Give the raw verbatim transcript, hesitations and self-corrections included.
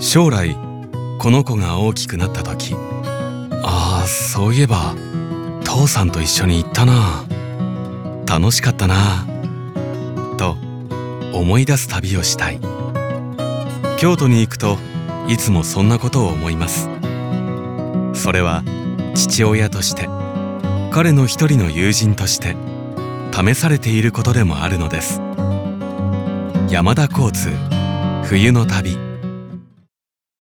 将来この子が大きくなった時、ああそういえば父さんと一緒に行ったな、楽しかったなと思い出す旅をしたい。京都に行くといつもそんなことを思います。それは父親として、彼の一人の友人として試されていることでもあるのです。山田交通冬の旅。